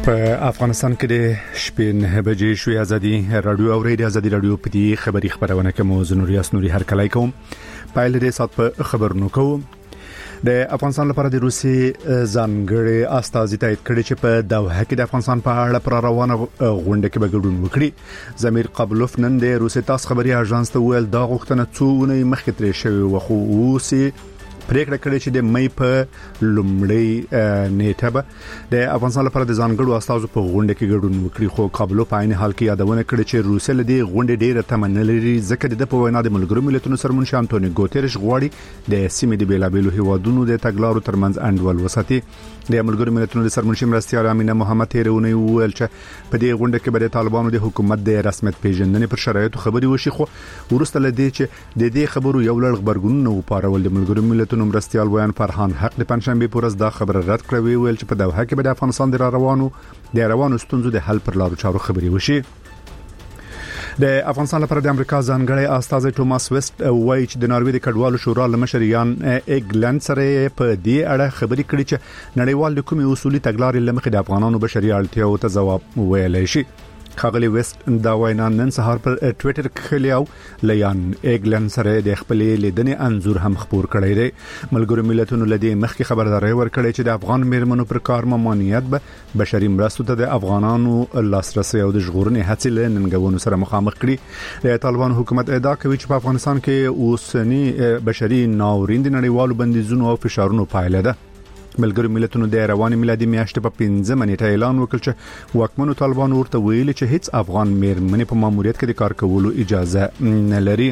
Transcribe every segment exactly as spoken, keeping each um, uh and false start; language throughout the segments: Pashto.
په افغانستان کې د شپې نه بجې شوې ازادي رادیو او ریډیو ازادي رادیو په دې خبري خبرونه کوم زنوري اسنوري هر کله کوم پایل دې سات په خبرونو کوم د افغانستان لپاره د روسي ځانګړي استازي تایید کړي چې په دوحه کې د افغانستان په اړه پر روانه غونډه کې به ګډون وکړي ضمیر قبلوف نن د روسي تاس خبري اژانس ته ویل دا غوښتنه څو نه مخکې ترې شوی و خو اوسې پریکړه کړې چې د مې په لومړی نیټه به د افغانستان لپاره د ځانګړو استازو په غونډه کې ګډون وکړي خو قابلو په عین حال کې یادونه کړې چې روسیه له دې غونډې ډېره تمنه لري ځکه د په وینا د ملګرو ملتونو سرمنشي انټونی ګوتيرش غواړي د سیمې د بیلابېلو هیوادونو د تګلارو ترمنځ انډول وساتي د ملګرو ملتونو د سرمنشي مرستيال امینه محمد تیرونی ویل چې په دې غونډه کې به د طالبانو د حکومت د رسمیت پیژندنې پر شرایطو خبري وشي خو ورسته لدې چې د دې خبرو یو لړ خبرګونونه وپارول د ملګرو ملتونو مرستيال ویان فرحان حق د پنځشنبه پورز دا خبره رد کړې ویل چې په دوحه کې به د افغانستان د روانو د روانو ستونزو د حل پر لارو چارو خبري وشي د افغانستان لپاره د امریکا ځانګړي استازي ټوماس ویسټ وایي چې د ناروې د کډوالو شورا لمشر یان اګلند سره په دې اړه خبري کړې چې نړیوال کومي اصولي تګلارې لمخې د افغانانو بشري اړتیاو ته ځواب ویلی شي خاغلی ویسټ دا وینا نن سهار پر ټوئیټر کې لیاو لیان اګلند سره د خپل لیدنې انزور هم خبر کړی دی ملګرو ملتونو لدی مخکې خبرداري ورکړې چې د افغان میرمنو پر کار ممانعت به بشري مرستو ته د افغانانو لاسرسي او د ژغورنې هڅې له ننګونو سره مخامخ کړي د طالبان حکومت ادعا کوي چې په افغانستان کې اوسنی بشري ناورین د نړیوالو بندیزونو او فشارونو پایله ده ملګرو ملتونو د رواني میلادي میاشتې په پنځمه نیټه اعلان وکړ چې واکمنو طالبان ورته ویلي چې هیڅ افغان میرمنې په ماموریت کې د کار کولو اجازه نه لري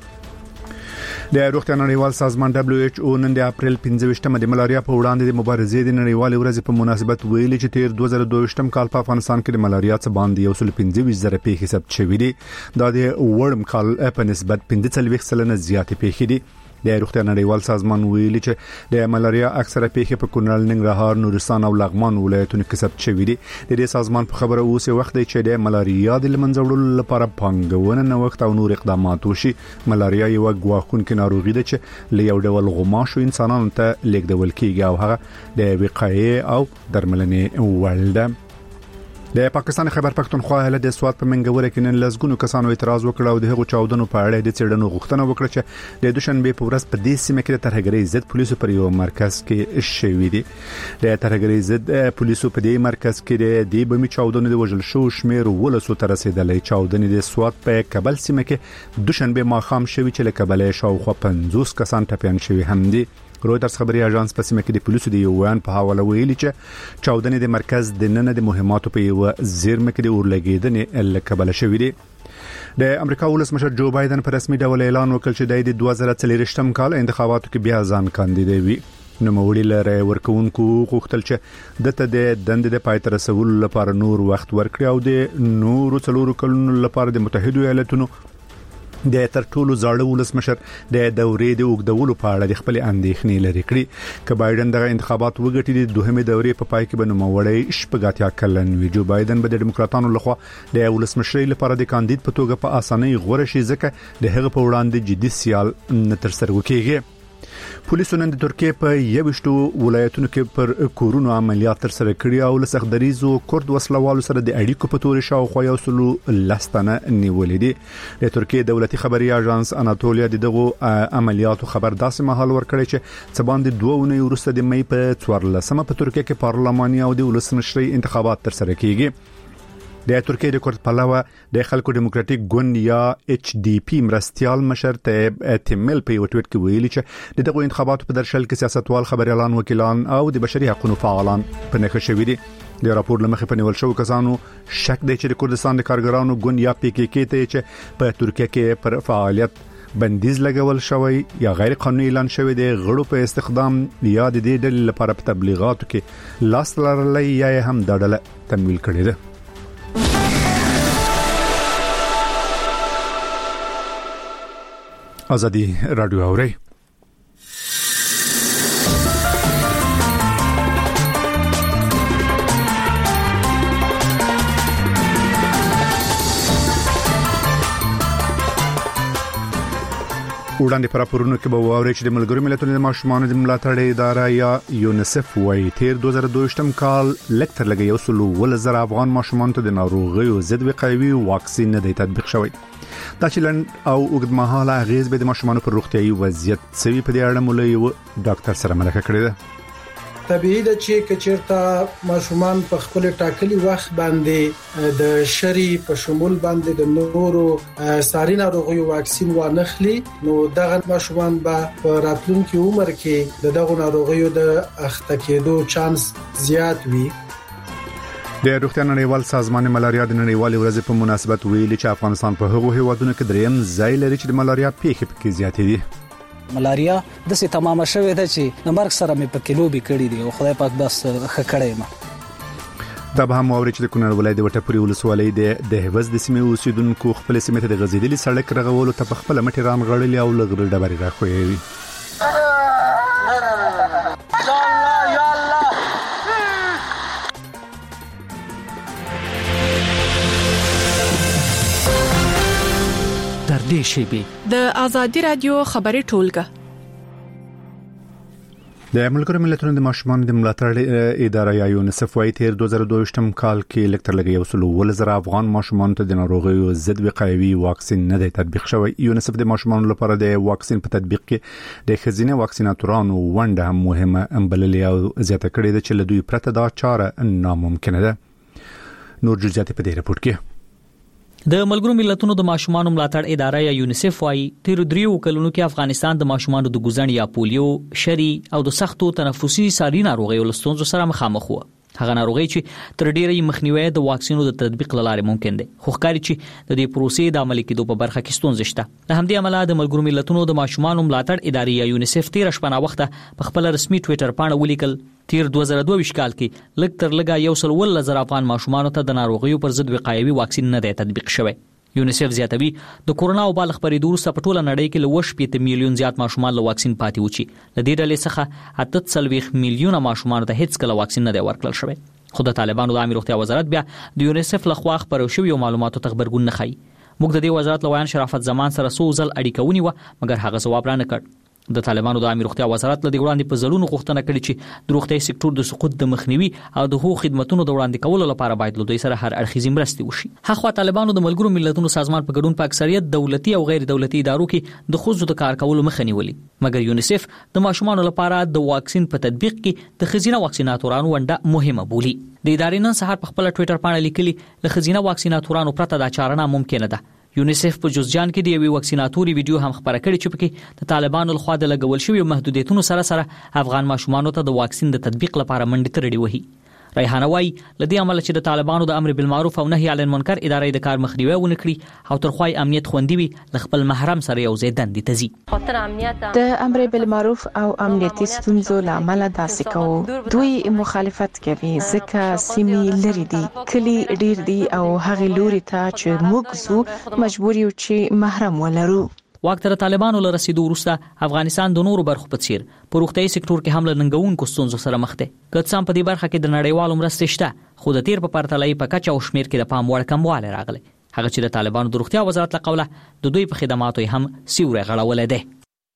د روغتیا نړیوال سازمان دبليو ایچ او نن د اپریل پنځه د ملاریا په وړاندې د مبارزې د نړیوال ورځ په مناسبت ویلي چې تیر دوه زره دوه کال په افغانستان کې د ملاریا څخه باندې یو سل پنځه زره پیښې ثبت شوې دي دا د وړم کال په نسبت پنځه څلوېښت سلنه زیاتې پیښې دي د روغتیا نړیوال سازمان ویلي چې د ملاریا اکثره پیښې په کونړ ننګرهار نورستان او لغمان ولایتونو کې ثبت شوې دي د دې سازمان په خبره اوسه وخت دی چې د ملاریا د لمنځوړلو لپاره پانګونه نوښت او نور اقدامات وشي ملاریا یو غواخونکې ناروغي ده چې له یو ډول غوماشو انسانانو ته لیږدول کیږي او هغه د وقایې او درملنې وړ ده د پاکستان خیبر پختونخوا اهل د سواد په منګوره کې نن لزګونو کسانو اعتراض وکړ او د هغو چاودنو په اړه د چیرډنو غوښتنه وکړه چې د دوشنبه په ورځ په دې سیمه کې د ترهګرۍ ضد پولیسو پر یو مرکز کې شوې دي د ترهګرۍ ضد پولیسو په دې مرکز کې د دې بمي چاودنو د وژل شو شمیر ولسو تر رسیدلې چاودنې د سواد په کابل سیمه کې دوشنبه ماخام شوې چې له کابل شاوخوا پنځوس کسان ټپيان شوي هم دي رويټرز خبري اژانس په سیمه کې د پولیسو د یو ویان په حواله ویلي چې چاودنې د مرکز د نن د مهماتو په یو زیرمه کې د اورلګیدنې لکبل شوې دي د امریکا ولسمشر جو بایدن په رسمي ډول اعلان وکړ چې د دوه زره څلور کال انتخاباتو کې بیا ځان کاندیدای وي نو موري لره ورکوونکو غوښتل چې دته د دند د پای تر رسول لپاره نور وخت ورکړي او د نورو څلورو کلونو لپاره د متحده ایالاتونو د تر ټولو زاړه ولسمشر د دورې د اوږدولو په اړه د خپل اندېښنې لري کړی ک بایدن دغه انتخابات وګټي د دوهمه دورې په پای کې به نوموړی شپږاتیا کلن وی جو بایدن به د دیموکراتانو لخوا د ولسمشرۍ لپاره د کاندید په توګه په اسانۍ غوړه شي ځکه د هغه په وړاندې جدي سیال نه تر سره وکړي پولیسو نن د ترکیه په یوشتو ولایتونو کې پر کورونو عملیات تر سره کړي او له سخدریزو کورد وسلوالو سره د اړیکو په تور شاوخوا یو سلو لستنه نیولې دي د ترکیه دولتي خبري اژانس اناتولیا دغه عملیاتو خبر داسې مهال ورکړی چې څباندې دوه ونې وروسته د مې په څوارلسمه په ترکیه کې پارلماني او د ولسمشرۍ انتخابات تر سره کیږي د ترکیه د کورد پلوه د خلکو دیموکراتیک ګوند یا ایچ ډی پی مرستيال مشر ته تیمل په یو ټویټ کې ویلي چې دغه انتخاباتو په درشل کې سیاستوال خبريالان وکیلان او د بشري حقوقو فعالان په نخښه شوي دي د راپور لمخې په نیول شو کسانو شک دی چې د کردستان د کارګرانو ګوند یا پی کې کې ته چې په ترکیه کې پر فعالیت بندیز لګول شوی یا غیر قانوني اعلان شوی دی غړو په استخدام یا د دې ډلې لپاره په تبلیغاتو کې لاس لرلې یا هم د ډله تمویل کړي ده ازادي رادیو اوري وړاندې پر راپورونو کې به واوري چې د ملګرو ملتونو د ماشومانو د ملاتړ اداره یا یونیسف وايي تیر دوه زره دوه یم کال لکتر لګي یو سلو ول زر افغان ماشومان ته د ناروغیو ضد وقایوي واکسین نه دی تطبیق شوی. دا چې لن او اوږدمهاله اغیز به د ماشومانو پر روغتيایي وضعیت سوي په دې اړه مولوي ډاکټر سره مرکه کړې ده. طبيعي ده چې کچېرته ماشومان په خپل ټاکلي وخت باندې د شری په شمول باندې د نورو ساري ناروغیو واکسین وانخلي نو دغه ماشومان به په راتلونکي عمر کې دغه ناروغیو د اخته کېدو چانس زیات وي. د روغتیا نړیوال سازمان ملاریا د نړیوال ورځ په مناسبت ویلي چې افغانستان په هغو هیوادونو کې دریم ځای لري چې د ملاریا پیښې پکې زیاتې دي. ملاریا د سي تمامه شوې ده چې د مرګ سره مې په کیلو به کړی دی او خدای پاک بس خکړې ما دا به هم اوري چې د کونړ ولایت د وټپوري ولسوالۍ د دهوز د سیمې اوسیدونکو خپل سیمې ته د غزیدلي سړک رغولو ته په خپل مټي ران غړلې او لغړ ډبرې راخوي. د آزادی رادیو خبري ټولګه د ملګرو ملتونو د ماشومانو د ملاتړ اداره یا یونیسف وايي تیر دوه زره دوه یم کال کې لکتر لګي یو سلو ول زر افغان ماشومان ته د ناروغیو ضد وقایوي واکسین نه دی تطبیق شوی. یونیسف د ماشومانو لپاره د واکسین په تطبیق کې د خزینه واکسیناتورانو ونده هم مهمه امبللې او زیاته کړې ده چې له دوی پرته دا چاره ناممکنه ده. نور جزئیات په دې رپورت کې د ملګرو ملتونو د ماشومانو ملاتړ اداره یا یونیسف وايي تیر دریو کلونو کې افغانستان د ماشومانو د ګوزن یا پولیو، شری او د سختو تنفسي ساري ناروغیو له ستونزو سره مخامخ وو. هغه ناروغي چې تر ډیره مخنیوي د واکسینو د تطبیق لاره ممکن دي. خو ښکاري چې د دې پروسې د عملي کېدو په برخه کې ستونزې شته. د همدې عمله د ملګرو ملتونو د ماشومانو ملاتړ ادارې یا یونیسف تیر شپه وخت په خپل رسمي ټوئیټر باندې ولیکل تیر دوه زره دوه کال کې لږ تر لږه یو سل ول زر افغان ماشومان ته د ناروغیو پر ضد وقایوي واکسین نه دی تطبیق شوی. یونیسف زیاتوي د کورونا وبا خبرې دروسته په ټوله نړۍ کې له وش پېته میلیون زیات ماشومان له واکسین پاتې و چې ل دې ډلې څخه اته څلوېښت میلیونه ماشومان ته هیڅ کله واکسین نه دی ورکړل شوی. خو د طالبانو د عامه روغتیا وزارت بیا د یونیسف لخوا خبرو شوی معلوماتو ته خبرګون نه خای. موږ د دې وزارت لویان شرافت زمان سره سو ځل اړیکه ونیوه مګر هغه ځواب را نه کړ. د طالبانو د عامه روغتیا وزارت له وړاندې په ځلونو غوښتنه کړې چې د روغتي سکتور د سقوط د مخنیوي او د هغو خدماتو د وړاندې کولو لپاره باید له دوی سره هر اړخیزې مرستې وشي. هغه طالبانو د ملګرو ملتونو سازمان په ګډون په اکثریت دولتي او غیر دولتي ادارو کې د خوځو د کار کولو مخه نیولې مګر یونیسف د ماشومان لپاره د واکسین په تطبیق کې د خزینه واکسیناتورانو ونده مهمه بولي. د ادارې نن سهار په خپل ټوئیټر باندې لیکلي له خزینه واکسیناتورانو پرته دا چاره ناممکنه ده. یونیسف په جوزجان کې د یوې واکسیناتوري ویډیو هم خبره کړې چې پکې د طالبانو لخوا د لګول شوی محدودیتونو سره سره افغان ماشومانو ته د واکسین د تطبیق لپاره منډې ترړې وهي. ریحانه وايي لدې عمل چې د طالبانو د امر بالمعروف او نهي عن المنکر ادارې د کار مخنیوي ونکړي او ترخوای امنیت خوندي وي د خپل محرم سره یو ځای دندې تزي. خاطر امنیت د امر بالمعروف او امنیتي ستونزو لامل داسې کوو دوی مخالفت کوي ځکه سیمې لري دي کلی ډیر دي او هغه لوري ته چې موږ زو مجبور یو چې محرم ولرو. وخت تر طالبانو له رسیدو وروسته افغانستان د نورو برخو په څیر په روغتي سکتور کې هم له ننګونکو ستونزو سره مخ دی. کڅام په دې برخه کې د نړیوالو مرستې شته خو د تیر په پرتله په کچا او شمیر کې د پام وړ کمواله راغلی. هغه چې د طالبانو د روغتیا وزارت له قوله د دوی په خدماتو هم سیوره غړولې ده.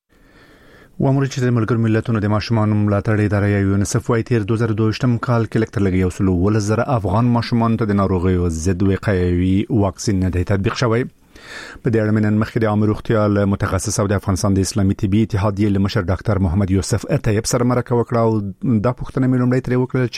وامر چې د ملګرو ملتونو د ماشومان ملاتړ اداره یا یونیسف وايي تیر دوه زره دوه یم کال کې لکتر لګي یو سلو ول زر افغان ماشومان ته د ناروغیو ضد وقایوي واکسین نه دی تطبیق شوی. په دې اړه من مخکې د عامه روغتیا متخصص او د افغانستان د اسلامي طبي اتحادیې لمشر ډاکټر محمد یوسف طیب سره مرکه وکړه او دا پوښتنه مې لومړی ترې وکړه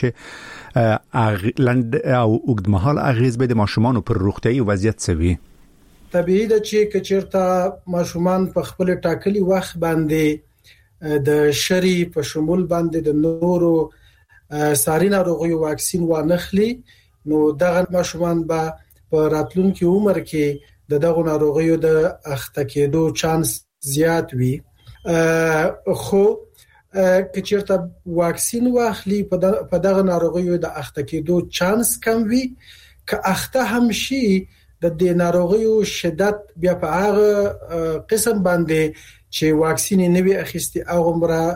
چې لند او اوږدمهال اغیز به د ماشومان پر روغتي وضعیت سوي. طبيعي ده چې کچېرته ماشومان په خپل ټاکلي وخت باندې د شری په شمول باندې د نورو ساري ناروغیو واکسین وانخلي نو دغه ماشومان به په راتلونکي عمر کې د دغه ناروغیو د اخته کېدو چانس زیات وي. خو کچېرته واکسین واخلي په دغه ناروغیو د اخته کېدو چانس کم وي که اخته هم شي د دې ناروغیو شدت بیا په هغه قسم باندې چې واکسین نه وي اخیستي او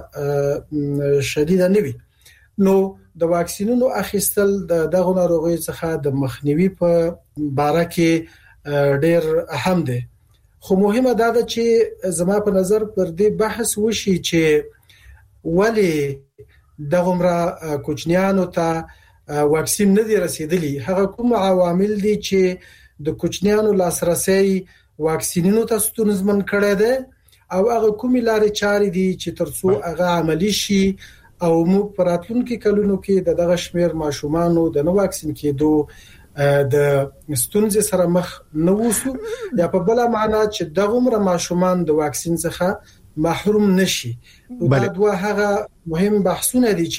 عمره شدید نه وي نو د واکسینونو اخیستل د دغه ناروغیو څخه د مخنیوي په باره کې ډیر اهم دی خو مهمه دا ده چې زما په نظر پر دې بحث وشي چې ولی دغمره کوچنیانو ته واکسین نه دی رسیدلی. هغه کوم عوامل دي چې د کوچنیانو لاسرسي واکسینونو ته ستونزمن کړی دی او هغه کومې لارې چارې دي چې ترڅو هغه عملی شي او موږ په راتلونکي کلونو کې د دغه شمیر ماشومانو د نو واکسین کېدو د ستونزې سره مخ نه ووسو، یا په بل معنا چې دغه ماشومان د واکسین څخه محروم نشي. دا دوه هغه مهم بحثونه دي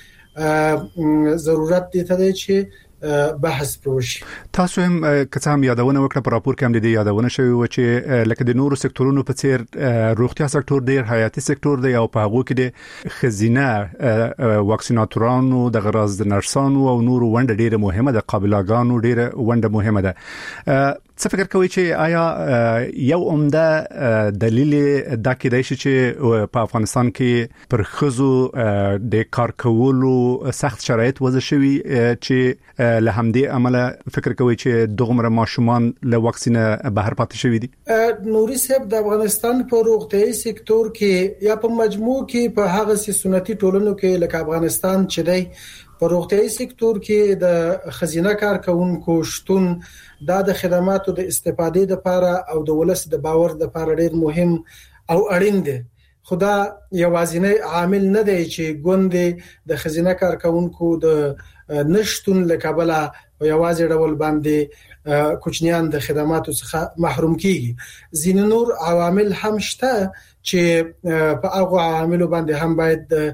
چې ضرورت دي ته چې بحث پروشي. تاسو هم کڅام یادونه وکړه په راپور کې هم د دې یادونه شوی و چې لکه د نورو سکتورونو په څیر روغتیا سکتور ډیر حیاتي سکتور دی او په هغه کې د خزینه واکسیناتورانو د غراز د نرسانو او نورو ونده ډیره مهمه ده، قابلاګانو ډیره ونده مهمه ده. څه فکر کوئ چې آیا یو عمده دلیل دا کېدای شي چې په افغانستان کې پر خزو د کار کولو سخت شرایط وضع شوي چې له همدې عمله فکر کوي چې دغه ماشومان له واکسینه بهر پاتې شوي دي؟ نوري صاحب د افغانستان په روغتيایي سکتور کې یا په مجموع کې په هغه سنتي ټولنو کې لکه افغانستان چې دی په روغتيایي سکتور کې د خزینه کارکونکو شتون دا د خدماتو د استفادې لپاره او د ولس د باور لپاره ډیر مهم او اړین دی. خدا یوازینی عامل نه دی چې ګوند د خزینه کارکونکو د نشټون لکابله او یوازې ډول باندې کوچنیان د خدماتو څخه محروم کیږي. ځینې نور عوامل هم شته چې په هغه عواملو باندې هم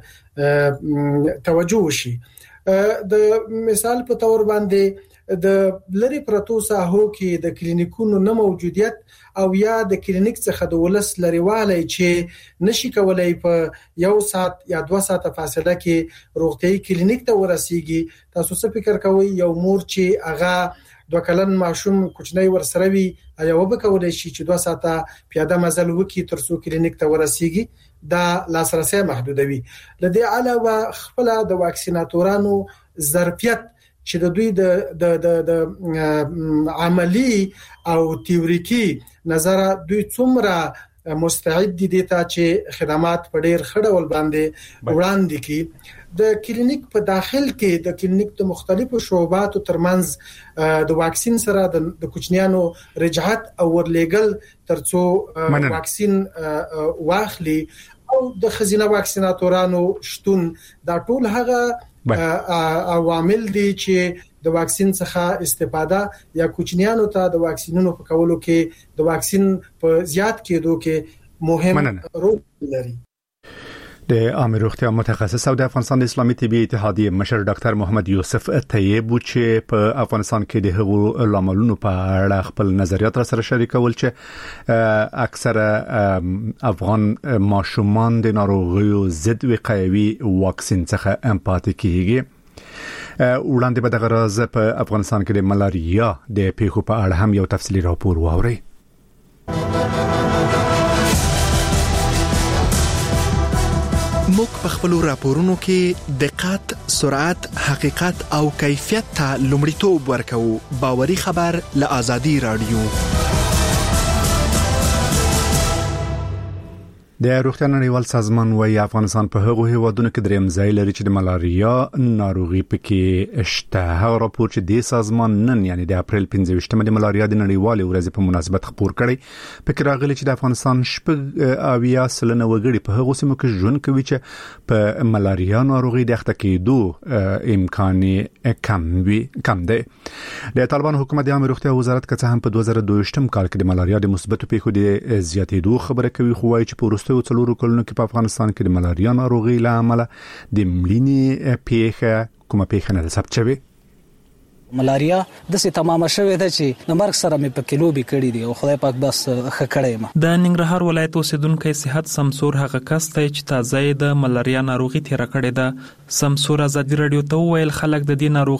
باید توجه وشي. د مثال په تور باندې د لری پرتو ساحو کې د کلینیکونو نه موجودیت او یا د کلینیک څخه د ولس لريواله چې نشي کولای په یو ساعت یا دوه ساعت فاصله کې روغتيایي کلینیک ته ورسیږي. تاسو څه فکر کوئ یو مور چې هغه دوه کلن ماشوم کوچنی ورسره وي یا وب کولای شي چې دوه ساعته پیاده مزل وکي ترڅو کلینیک ته ورسیږي؟ دا لاسرسي محدودوي. لدې علاوه خپل د واکسیناتورانو ظرفیت چې د دوی د د د د عملی او تیوریکی نظر دوی څومره مستعد دي ته چې خدمات په ډیر خړول باندې وړاندې کی. د کلینیک په داخل کې د کلینیک د مختلفو شعباتو ترمنځ د واکسین سره د کوچنیانو رجعت او ورلېګل ترڅو واکسین واخلي او د خزینه واکسیناتورانو شتون دا ټول هغه عوامل دي چې د واکسین څخه استفاده یا کوچنیانو ته د واکسینونو په کولو کې د واکسین په زیات کېدو کې مهم رول لري. د عامه روغتیا متخصص او د افغانستان اسلامي طبي اتحادیه مشر ډاکټر محمد یوسف طیب چې په افغانستان کې د هغو لاملونو په اړه خپل نظریات سره شریکول چې اکثره افغان ماشومان د ناروغیو ضد وقایوي واکسین څخه امپاتي کیږي. وړاندې به د غراز په افغانستان کې د ملاریا د پیښو په اړه هم یو تفصیلي راپور واوري. موږ په خپل راپورونو کې دقت، سرعت، حقیقت او کیفیت ته لومړیتوب ورکوو. باوري خبر له آزادي رادیو. د روغتیا نړیوال سازمان وايي افغانستان په هغو هیوادونو کې دریم ځای لري چې د ملاریا ناروغي پکې شته. هغه راپور چې د سازمان نن یعنی د اپریل پنځه ویشتمه د ملاریا د نړیوال ورځې په مناسبت خبر کړی پکې راغلي چې د افغانستان شپږ اویا سلنه وګړي په هغو سیمو کې ژوند کوي چې په ملاریا ناروغي د اخته کېدو امکان کم وي کم دی. د طالبان حکومت د عامه روغتیا وزارت کڅ هم په دوه زره دوه ویشتم کال کې د ملاریا د مثبتو پیښو د زیاتېدو خبره کوي، خو وايي چې په وروستیو څلورو کلونو کې په افغانستان کې د ملاریا ناروغي له امله د مړینې پیښه کومه پیښه نه ثبت شوې. ملاریا د سي تمامه شوې ده چې د مرګ سره مې په کیلو به کړی دی او خدای پاک بس خکړې ما. د ننګرهار ولایت اوسیدونکو صحت سمسور هغه کس ته چې تازه د ملاریا ناروغي تیر کړی ده. سمسور ازادي رادیو ته ویل خلک د دې ناروغي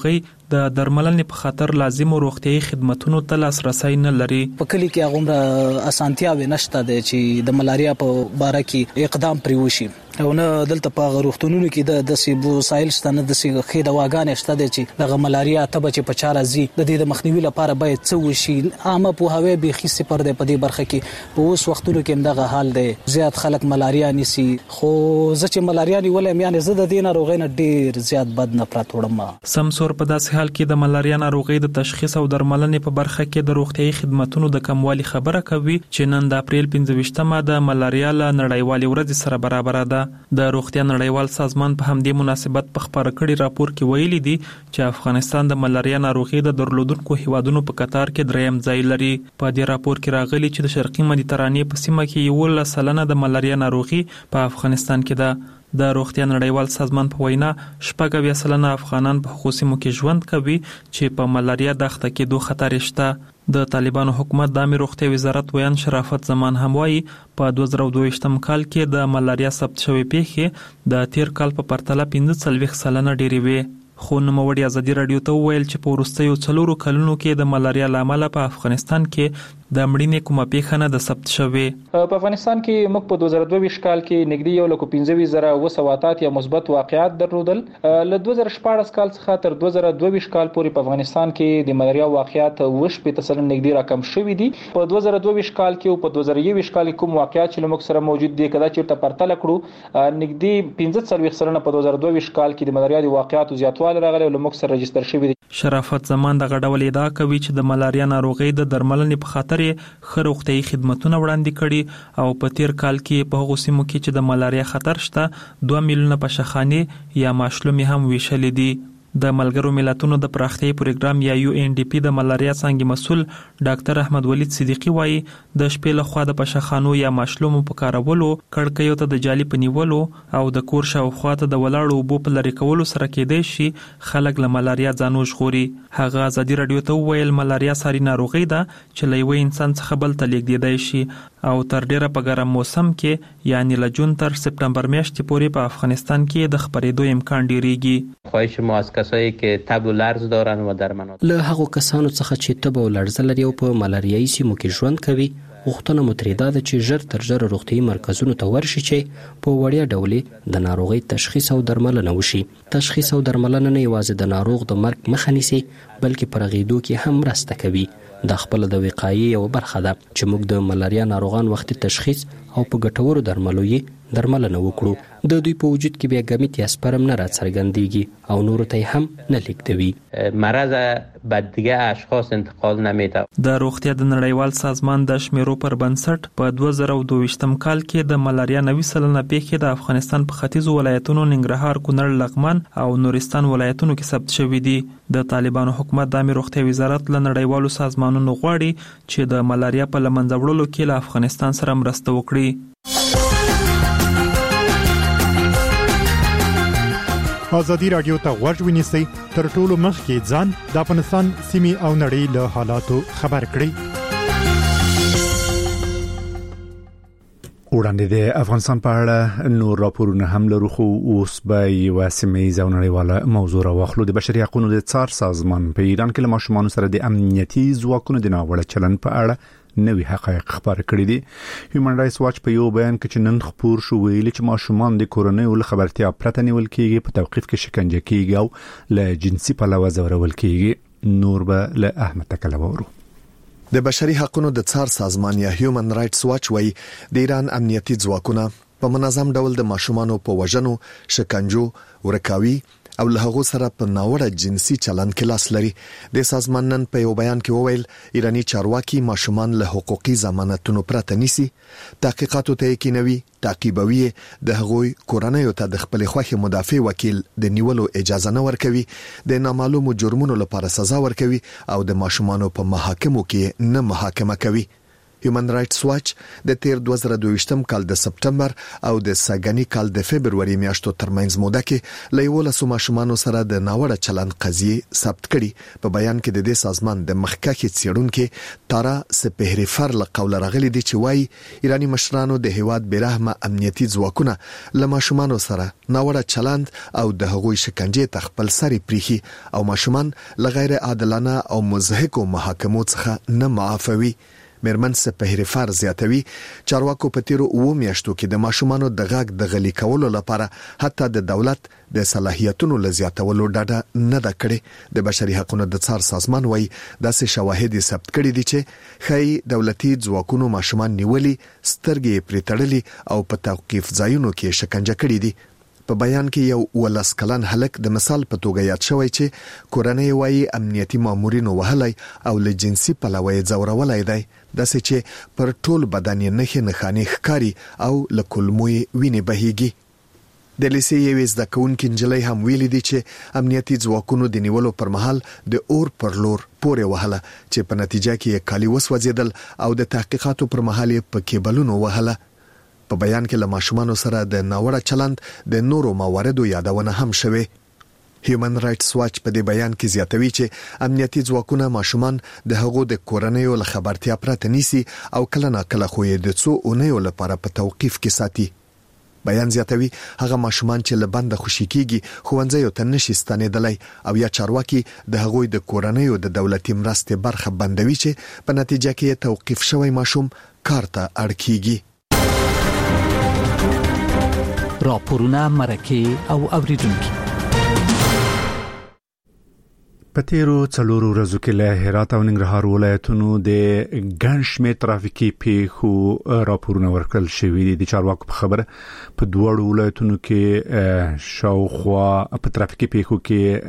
د درملنې په خاطر لازم روغتيایي خدماتونو ته لاسرسي نه لري. په کلی کې هغه اسانتیاوي نشته د چې د ملاریا په باره کې اقدام پرې وشي او نه دلته په روغتونونو کې د دسي وسایل شته نه دسي خې دواګانې شته چې د ملاریا ته چې په چاره زی د دې د مخنیوي لپاره باید څه وشي. عامه په هوی به خي صفر دی په دې برخه کې په اوس وختونو کې دغه حال دی. زیات خلک ملاریا نيسي خو زه چې ملاریا نیولم یعنی زه د دې ناروغۍ نه ډیر زیات بد نفرت وړم. سمسور په داسې حال کې د ملاریا ناروغۍ د تشخیص او درملنې په برخه کې د روغتيایي خدماتونو د کموالي خبره کوي چې نن د اپریل پنځه ویشتمه د ملاریا له نړیوالې ورځې سره برابر ده. د روغتیا نړیوال سازمان په همدې مناسبت په خبره کړي راپور کې ویلي دي چې افغانستان د ملاریا ناروغي د درلودونکو هیوادونو په قطار کې دریم ځای لري. په دې راپور کې راغلي چې د شرقي مدیترانې په سیمه کې یو لس سلنه د ملاریا ناروغي په افغانستان کې ده. د روغتیا نړیوال سازمان په وینا شپږ اویا سلنه افغانان په خصوصي سیمو کې ژوند کوي چې په ملاریا د اخته کېدو خطر شته. د طالبانو حکومت د عامه روغتیا وزارت ویان شرافت زمان هم وايي په دوه زره دوه ویشتم کال کې د ملاریا ثبت شوی پیښې د تیر کال په پرتله پنځه څلوېښت سلنه ډېرې وې. خو نوموړي ازادي رادیو ته وویل چې په وروستیو څلورو کلونو کې د ملاریا لامل په افغانستان کې د مړینې کومه پیښه نه د ثبت شوې. په افغانستان کې موږ په دوه زره دوه ویشت کال کې نږدې یو لک پنځه ویشت زره اوه سوه اتیا یا مثبت واقعات درلودل. له دوه زره شپاړس کال څخه تر دوه زره دوه ویشت کال پورې په افغانستان کې د ملاریا واقعات اوه شپېته سلنه نږدې راکم شوي دي. په دوه زره دوه ویشت کال کې او په دوه زره یو ویشت کال کې کوم واقعات چې موږ سره موجود دي کدا چې پرتله کړو نږدې پنځه څلوېښت سلنه په دوه زره دوه ویشت کال کې د ملاریا د واقعاتو زیاتوالی راغلی او موږ سره رجستر شوی دي. شرافت زمان د غډول ادعا کوي چې د ملاریا ناروغي د درملنې په خاطر خه روغتيایي خدماتونه وړاندې کړي او په تیر کال کې په هغو سیمو کې چې د ملاریا خطر شته دوه میلیونه پشخانې یا ماشلومې هم ویشل دي. د ملګرو ملتونو د پراختیايي پروګرام یا یو ان ډي پی د ملاریا څنګه مسول ډاکټر احمد ولید صدیقی وایي د شپې له خوا د پشخانو یا ماشلومو په کارولو کړکیو ته د جالي پنیولو او د کور شاوخوا ته د ولاړو اوبو په لری کولو سره کېدای شي خلک له ملاریا ځانو ژغوري. هغه ازادي رادیو ته وویل ملاریا ساري ناروغي ده چې له یو انسان څخه بل ته لیږدېدای شي او تر ډیره په ګرم موسم کې یعنی له جون تر سپتمبر میاشتې پورې په افغانستان کې د خپرېدو امکان ډیریږي. خواهش ما از کسایی که تب و لرز دارن و در مناطق له هغو کسانو څخه چې تب او لرزه لري او په ملاریایي سیمو کې ژوند کوي غوښتنه مو ترې دا ده چې ژر تر ژره روغتیایي مرکزونو ته ورشي چې په وړیا ډول د ناروغۍ تشخیص او درملنه وشي. تشخیص او درملنه نه یوازې د ناروغ د مرګ مخه نیسي بلکې په رغېدو کې هم مرسته کوي. د خپل د وقایې یو برخه ده چې موږ د ملاریا ناروغان وختي تشخیص او په ګټورو درملو یې درملنه وکړو. د دوی په وجود کې بیا ګمیت یا سپرم نه راڅرګندېږي او نورو ته هم نه لیږدوي. مرض به دیگه اشخاص انتقال نمیده. د روغتیا د نړیوال سازمان د شمیرو پر بنسټ په دوه زره دوه ویشتم کال کې د ملاریا نوي سلنه پیښې د افغانستان په ختیځو ولایتونو ننګرهار، کونړ، لغمان او نورستان ولایتونو کې ثبت شوي دي. د طالبانو حکومت د عامه روغتیا وزارت له نړیوالو سازمانونو غواړي چې د ملاریا په لمنځه وړلو کې له افغانستان سره مرسته وکړي. ازادي رادیو ته غوږ ونیسئ تر ټولو مخکې ځان د افغانستان سیمې او نړۍ له حالاتو خبر کړئ. وړاندې د افغانستان په اړه نور راپورونه هم لرو خو اوس به یو سیمه‌یزه او نړیواله موضوع راوخلو. د بشري حقوقو د څار سازمان په ایران کې له ماشومانو سره د امنیتي ځواکونو د ناوړه چلند په اړه نوي حقایق خبر کړي دي. هیومن رائټس واچ په یو بیان کې چې نن خبر شو ویلي چې ماشومان د کورونې ول خبرتیا پرته نیول کېږي، په توقيف کې شکنجه کېږي او له جنسي پلوه ځورول کېږي. نور به له احمد تکلورو. د بشري حقوقو د څار سازمان یا هیومن رائټس واچ وایي د ایران امنیتي ځواکونه په منظم ډول د ماشومانو په وژنو، شکنجو، ورکاوي او له هغه سره په ناوړه جنسي چلند کې لاس لري. د سازمان نن په یو بیان کې وویل ایرانی چارواکي ماشومان له حقوقي ضمانتونو پرته نیسي، تحقیقاتو ته یقینوي، تعقیبوي، د هغوی کورنۍ ته د خپل خوښي مدافع وکیل د نیولو اجازه نه ورکوي، د نامعلومو جرمونو لپاره سزا ورکوي او د ماشومانو په محاکمو کې نه محاکمه کوي. هیومن رائټس واچ د تیر دوه زره دوه ویشتم کال د سپټمبر او د ساګانی کال د فبرवरी میاشتو ترمنځ موده کې لیولسو ماشومان سره د ناوړه چلند قضیه ثبت کړي. په بیان کې د دې سازمان د مخکښ څېړونکو تارا سپهریفر له قول راغلي دي چې وايي ایرانی مشرانو د هیواد بیرحمه امنیتي ځواکونه له ماشومان سره ناوړه چلند او د هغوی شکنجه تخپل سری پریخي او ماشومان له غیر عادلانه او مزهکو محاکمو څخه نه معافوي. میرمن سپهریفر زیاتوي چارواکو په تیرو اوو میاشتو کې د ماشومانو د غاګ د غلي کولو لپاره حتی د دولت د صلاحیتونو لزیاتولو ډاډه نه ده کړې. د بشري حقوقو د څار سازمان وایي داسې شواهد ثبت کړي دي چې خی دولتي ځواکونو ماشومان نیولي، سترګې پرې تړلي او په توقيف ځایونو کې شکنجه کړي دي. په بیان کې یو ولس کلن هلک د مثال په توګه یاد شوی چې کورنۍ وایي امنیتي مامورینو وهلای او له جنسي پلوي ځورولای دی، داسې چې پر ټول بدن یې نخې نخانې ښکاری او له کلمو ویني بهيږي. د لیسې یوې زده کوونکې نجلۍ هم ویلي دي چې امنیتي ځواکونو د نیولو پر مهال د اور پر لور پورې وهله چې په نتیجه کې یې کالي وسوځیدل او د تحقیقاتو پر مهال یې په کیبلونو وهله. په بیان کې له ماشومان سره د ناوړه چلند د نورو مواردو یادونه هم شوه. هیومن رائټس واچ په دې بیان کې زیاتوي چې امنیتي ځواکونه ماشومان د هغو د کورنیو له خبرتیا پرته نیسي او کله نه کله خو یې د څو اونیو لپاره په توقيف کې ساتي. بیان زیاتوي هغه ماشومان چې له بند خوشي کیږي ښوونځیو ته نشي ستنېدلای او یا چارواکي د هغوی د کورنیو د دولتي مرستې برخه بندوي چې په نتیجه کې توقيف شوی ماشوم کار ته اړ کیږي. راپورونه مرکه او اوریدونکو په تیرو څلورو ورځو کې له هرات او ننګرهار ولایتونو د ګڼ شمېر ترافیکي پیښو راپورونه ورکړل شوي دي. د چارواکو په خبره په دوه ولایتونو کې شاوخوا په ترافیکي پیښو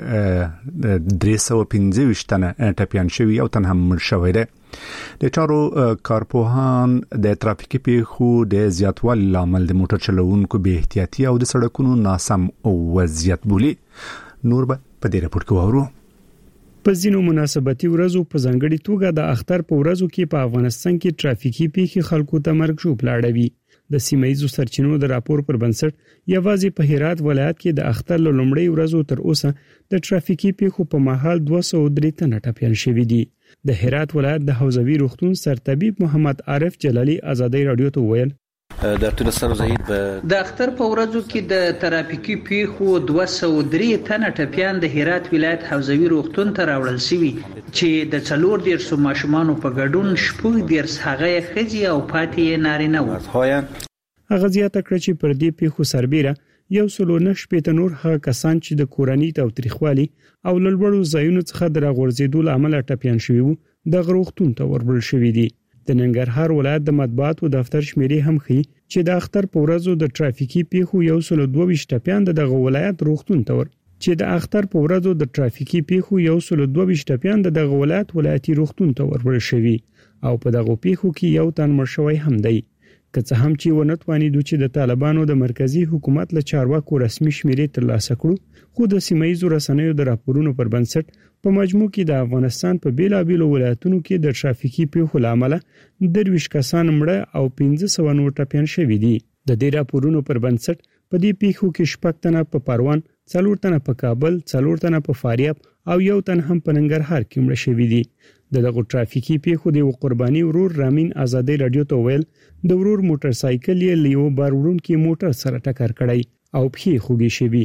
کې درې سوه پنځه ویشت تنه ټپیان شوي او تن هم مړ شوی دی. د چارو کارپوهان د ترافیکي پیښو د زیاتوالي لامل د موټر چلوونکو بې احتیاطي او د سړکونو ناسم وضعیت بولي. نور به په دې راپور کې وورو. په ځینو مناسبتي ورځو په ځانګړي توګه د اختر په ورځو کې په افغانستان کې ترافیکي پیښې خلکو ته مرګ ژوب لاړوي. د سیمایي سرچینو د راپور پر بنسټ یوازې په هرات ولایت کې د اختر لومړی ورځو تر اوسه د ترافیکي پیښو په مهال دوه سوه درې تنه ټپیان شوي دي. د هرات ولایت د حوزوي روغتون سرطبيب محمد عارف جلالي ازادي رادیو ته ویل د تونسان زهید د اختر په ورځو کې د ترافیکي پیښو دوه سوه درې تنه ټپیان د هرات ولایت حوزوي روغتون ته راوړل شوي چې د څلور دیرشو ماشومان په ګډون شپږ دیرش هغه خځې او پاتې نارینه وو. هغه زیاته کړ چې پر دې پیښو سربېره یو سلو نه شپېته نور هغه کسان چې د کورنۍ تاوتریخوالي او لړوړو ځایونو څخه د راغورځېدو لامل ټپیان شوي وو د غروختون ته وربل شوي دي. د ننګرهار ولایت د مطبوعاتو دفتر شمیرې هم ښیي چې د اختر په ورځو د ترافیکي پیښو یو سل دوه ویشت ټپیان د ولایت روغتون ته ور چې د اختر په ورځو د ترافیکي پیښو یو سل دوه ویشت ټپیان د ولایت ولایتي روغتون ته وربل شوي او په دغه پیښو کې یو تن مړ شوی هم دی. که څه هم چې ونتوانیدو چې د طالبانو د مرکزی حکومت له چارواکو رسمي شمیرې ترلاسه کړو، خو د سیمایي رسنیو د راپورونو پر بنسټ په مجموع کې د افغانستان په بیلابیلو ولایتونو کې د ترافیکي پیښو لامل درویش کسان مړه او پنځه سوه نور ټپیان شوي دي. د دې راپورونو پر بنسټ په دې پیښو کې شپږ تنه په پروان، څلور تنه په کابل، څلور تنه په فاریاب او یو تن هم په ننګرهار کې مړ شوي دي. د دغه ترافیکي پیښو د قرباني ورور رامین ازادي رادیو ته ویل د ورور موټر سایکل یې لیو بار وړونکي موټر سره ټکر کړی او پښې خوږې شوي.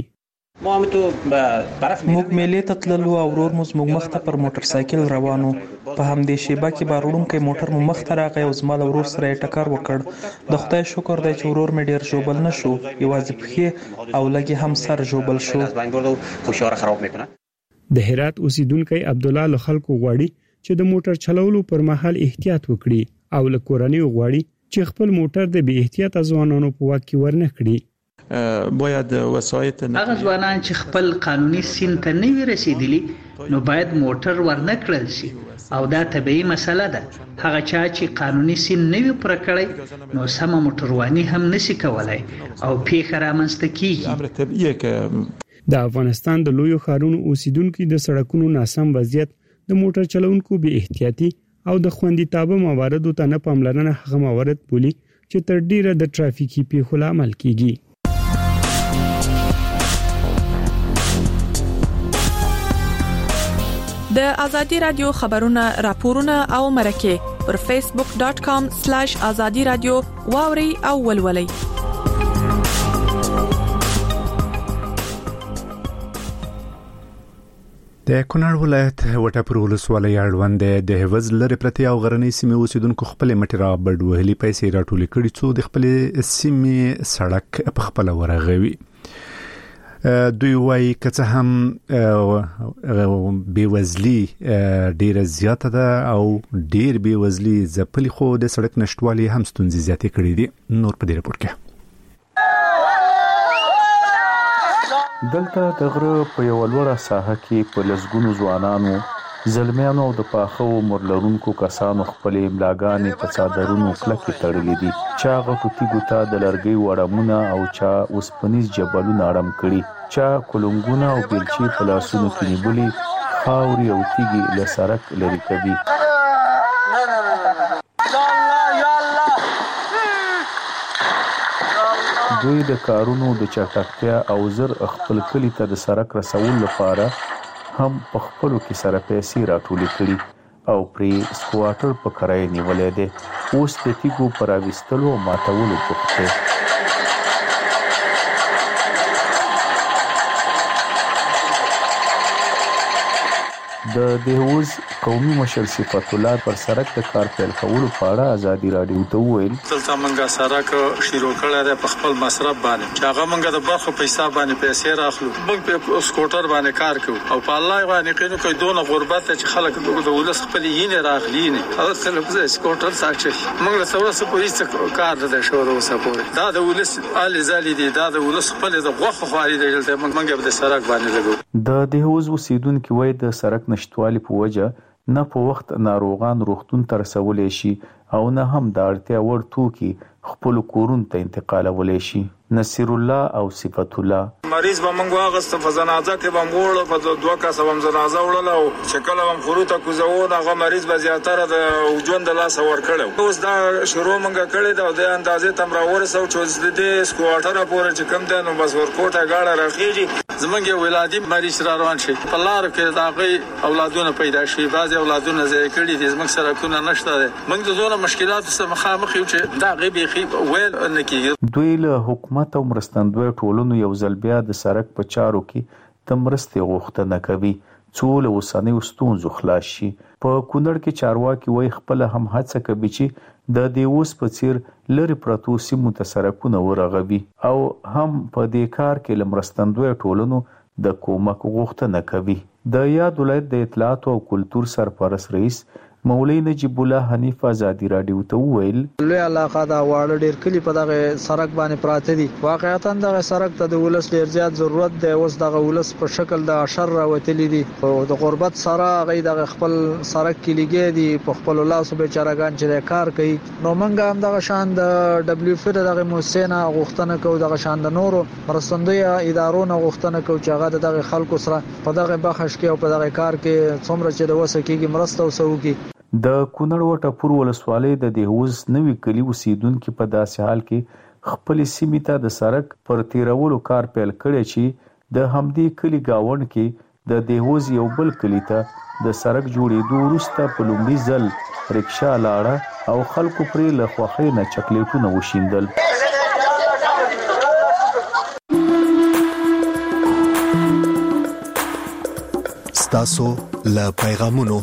موږ میلې ته تللو او ورور مو زموږ مخ ته پر موټر سایکل روانو. په همدې شیبه کې بار وړونکی موټر مو مخ ته راغی او زما له ورور سره یې ټکر وکړ. د خدای شکر دی چې ورور مې ډیر ژوبل نه شو، یوازې پښې او لږ هم سر ژوبل شو. د هرات اوسیدونکو عبدالله له خلکو غواړي چې د موټر چلولو پر مهال احتیاط وکړي او له کورنۍ غواړي چې خپل موټر د بې احتیاطه ځوانانو په واک کې ورنه کړي. باید وسایط هغه ځوانان چې خپل قانوني سن ته نه وي رسیدلي نو باید موټر ورنه کړل شي او دا طبيعي مسله ده. هغه چا چې قانوني سن نه وي پر کړی نو سم موټرواني هم نشي کولای او پیښه رامنځته کیږي. د افغانستان د لویو ښارونو اوسیدونکو د سړکونو ناسم وضعیت، د موټر چلونکو بې احتیاطي او د خوندیتابه مواردو ته نه پاملرنه هغه موارد بولي چې تر ډیره د ترافیکي پیښو لامل کیږي. د ازادي رادیو خبرونه راپورونه او مرکه پر فیسبوک ډاٹ کام سلیش ازادي رادیو واوري او ولولي. د کونړ ولایت وټاپور ولسوالۍ اړوند د هوز لري پرتی او غرنۍ سیمې اوسیدونکو خپل مټرا بډ وهلي پیسې راټولې کړي څو د خپل سیمې سړک په خپل ورغوي. دوی وايي کڅه هم بیوزلی ډیره زیاته ده او ډیر بیوزلی ځپلي خو د سړک نشټوالي هم ستونزې زیاتې کړې دي. نور په دې رپورت کې دلته د غره په یو لوړه ساحه کې په لسګونو ځوانانو زلمیانو او د پاخه عمر لرونکو کسانو خپل املاګانې په څادرونو کلکې تړلې دي. چا غټوتی ګوتا د لرګي وړمونه او چا اوسپنیز جبلونه اړم کړي، چا کولونګونه او بیلچې په لاسونو کې نیولې خاوري او تیږي له سړک لري کوي. دوی د کارونو د چټکتیا او زر خپل کلی ته د سړک رسول لپاره هم په خپلو کې سره پیسې راټولې کړي او پری سکواټر په کرای نیولې ده. اوس د تیګو پر اوستلو او ماتولو پخته. د دهوز قومي مشر صفات الله پر سړک د کار پیل کولو په اړه ازادي رادیو ته وویل دلته منګه سړک شروع کړی دی په خپل مصرف باندې چې هغه منګه د برخو په حساب باندې پیسې راخلو، موږ په سکوټر باندې کار کوو او په الله باندې کینو کوي دونه غربت چې خلک د ولس خپل یې راخلی نه هغه تلفظ سکوټر ساتي. موږ له څوره په هیڅ کار د شورو سپوري دا د ولس علي زالي دي دا د ولس خپل د غوخه خواري دی دلته منګه په سړک باندې لګو. د دهوز اوسیدونکو وای د سړک نشټوالي په وجه نه په وخت ناروغان روغتون ته رسولې شي او نه هم د اړتیا وړ توکي خپل کورونو ته انتقالولې شي. نصیر الله او صفات الله مریض به موږ واغست په جنازه کې به موړ په دوه کسه هم جنازه وړل او شکل هم خروته کوزونه هغه مریض به زیاتره د ژوند لاس ور کړو. اوس دا شروع موږ کړی دا د اندازې تم را ورسو چې د دې سکواټر پورې چې کم ده نو بس ورکوټه گاډه راخیږي زمونږ ولادي مریض را روان شي په لار کې دا غي اولادونه پیدا شي بعضي اولادونه زې کړي دي زمونږ سره کو نه نشته موږ د زونه مشکلات سره مخامخ یو چې دا غي بيخي ویل نه کیږي. دوی له حکومت او مرستندوی ټولنو یو ځل بیا د سړک په چارو کې تمرستي غوښتنه کوي څو له وسنۍ ستونزو خلاص شي. په کونړ کې چارواکي وای خپل هم هڅه کوي چې د دیوس په څیر لری پرتو سیمو ته سړکونه ورغوي او هم په دې کار کې لمرستندوی ټولنو د کومک غوښتنه کوي. د یاد ولایت د اطلاعات او کلتور سرپرست رئیس مولوی نجیب الله حنیف ازادي رادیو ته ویل لوی علاقه دا واړه ډیر کلی په دغه سړک باندې پراته دي. واقعیت دغه سړک ته د ولس ډیر زیات ضرورت دی. اوس دغه ولس په شکل د اشر راوتلی دي او د غربت سره غي دغه خپل سړک کې لګي دي په خپل لاسو بیچارهګان چې کار کوي. نو موږ هم دغه شان د دبليو اف دغه موسسه غوښتنه کوو دغه شان د نورو مرستندوی ادارو نه غوښتنه کوو چې هغه دغه خلکو سره په دغه بخښ کې او په دغه کار کې څومره چې د وسه کېږي مرسته وسوږي. د کونړ وټاپور ولسوالۍ د دهوز نوې کلی اوسیدونکو په داسې حال کې خپل سیمې ته د سړک پر تیرولو کار پیل کړی چې د همدې کلی گاوند کې د دهوز یو بل کلی ته د سړک جوړېدو وروسته په لومړي ځل رکشا لاړه او خلکو پرې له خوښۍ نه چاکلیټونه وشیندل. ستاسو له پیغامونو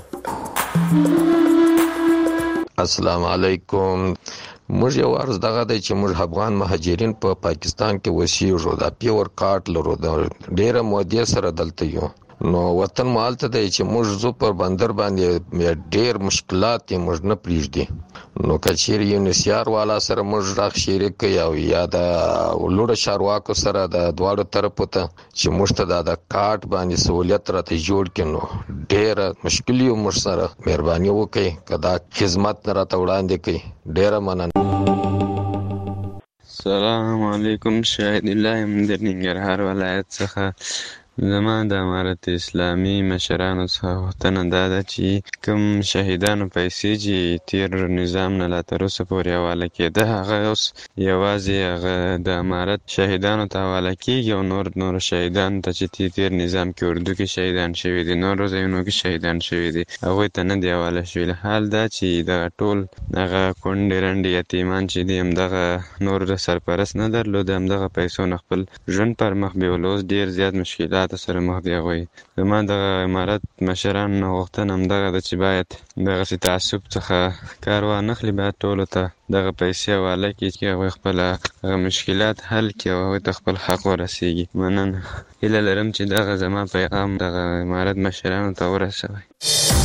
السلام علیکم. موږ یو عرض دغه دی چې موږ افغان مهاجرین په پا پاکستان کې وسیږو دا پیور کارت لرو دا ډیره مودې سره دلته یو نو وطن مالته دی چې موږ زو پر بندر باندې ډیر مشکلات یې موږ نه پریږدي نو کچیر یو نسیار والا سره موږ راخ شریک یو یا د ولوړ شارواکو سره د دواړو طرفو ته چې موږ ته د کارت باندې سہولت راته جوړ کینو ډیر مشکل یو موږ سره مهرباني وکړئ کدا خدمت راته وړاندې کړئ ډیر مننه. السلام علیکم. شاهد الله من در ننګرهار ولایت څخه زما د امارت اسلامي مشرانو څخه غوښتنه دا ده چې کوم شهیدانو پیسې چې تیر نظام نه لا تر اوسه پورې حواله کېده هغه اوس یوازې هغه د امارت شهیدانو ته حواله کېږي او نور نور شهیدانو ته چې تیر نظام کې اردو کې شهیدان شوي دي نورو ځایونو کې شهیدان شوي دي هغوی ته نه دی حواله شوي. حال دا چې دغه ټول هغه کونډې رنډې یتیمان چې دي همدغه نور سرپرست نه درلود همدغه پیسو نه خپل ژوند پر مخ بیول اوس ډېر زیات مشکلات سره مخ دي هغوی. زما دغه امارت مشرانو نه غوښتنه همدغه ده چې باید دغسې تعصب څخه کار وانخلي باید ټولو ته دغه پیسې حواله کړي چې هغوی خپل هغه مشکلات حل کړي او هغوی ته خپل حق ورسیږي. مننه. هیله لرم چې دغه زما پیغام دغه امارت مشرانو ته ورسوي.